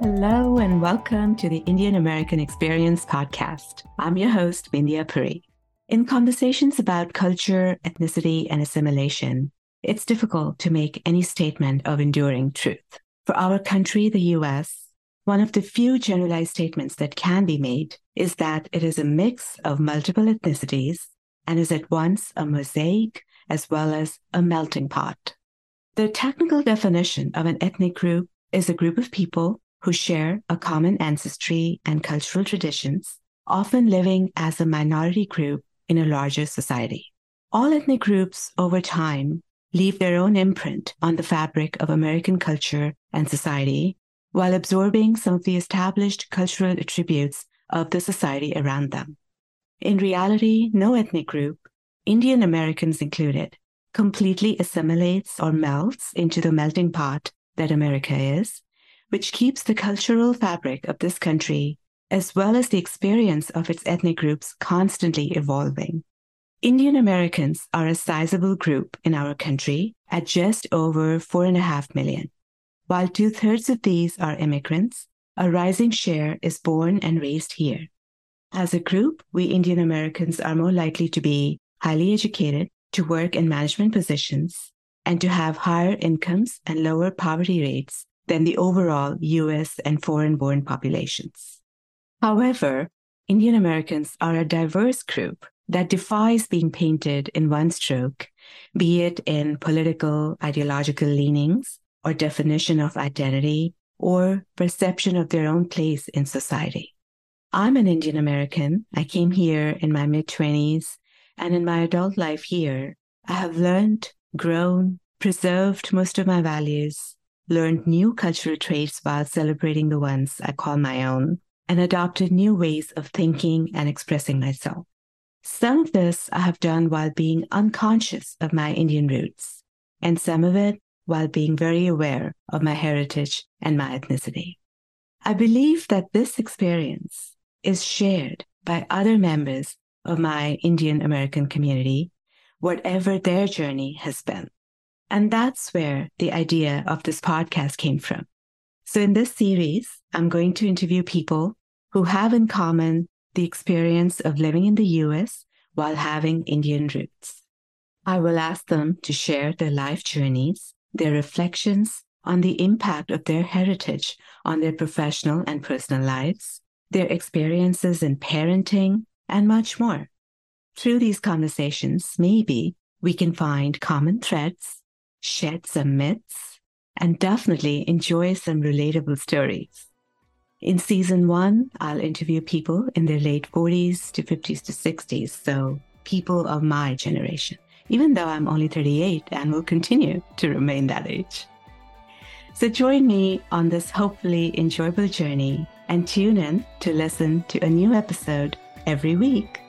Hello and welcome to the Indian American Experience podcast. I'm your host, Vindhya Puri. In conversations about culture, ethnicity, and assimilation, it's difficult to make any statement of enduring truth. For our country, the US, one of the few generalized statements that can be made is that it is a mix of multiple ethnicities and is at once a mosaic as well as a melting pot. The technical definition of an ethnic group is a group of people who share a common ancestry and cultural traditions, often living as a minority group in a larger society. All ethnic groups over time leave their own imprint on the fabric of American culture and society while absorbing some of the established cultural attributes of the society around them. In reality, no ethnic group, Indian Americans included, completely assimilates or melts into the melting pot that America is, which keeps the cultural fabric of this country, as well as the experience of its ethnic groups, constantly evolving. Indian Americans are a sizable group in our country at just over 4.5 million. While 2/3 of these are immigrants, a rising share is born and raised here. As a group, we Indian Americans are more likely to be highly educated, to work in management positions, and to have higher incomes and lower poverty rates than the overall US and foreign-born populations. However, Indian Americans are a diverse group that defies being painted in one stroke, be it in political, ideological leanings, or definition of identity, or perception of their own place in society. I'm an Indian American. I came here in my mid-20s, and in my adult life here, I have learned, grown, preserved most of my values, learned new cultural traits while celebrating the ones I call my own, and adopted new ways of thinking and expressing myself. Some of this I have done while being unconscious of my Indian roots, and some of it while being very aware of my heritage and my ethnicity. I believe that this experience is shared by other members of my Indian American community, whatever their journey has been. And that's where the idea of this podcast came from. So in this series, I'm going to interview people who have in common the experience of living in the US while having Indian roots. I will ask them to share their life journeys, their reflections on the impact of their heritage on their professional and personal lives, their experiences in parenting, and much more. Through these conversations, maybe we can find common threads, shed some myths, and definitely enjoy some relatable stories. In season 1, I'll interview people in their late 40s to 50s to 60s, so people of my generation, even though I'm only 38 and will continue to remain that age. So join me on this hopefully enjoyable journey and tune in to listen to a new episode every week.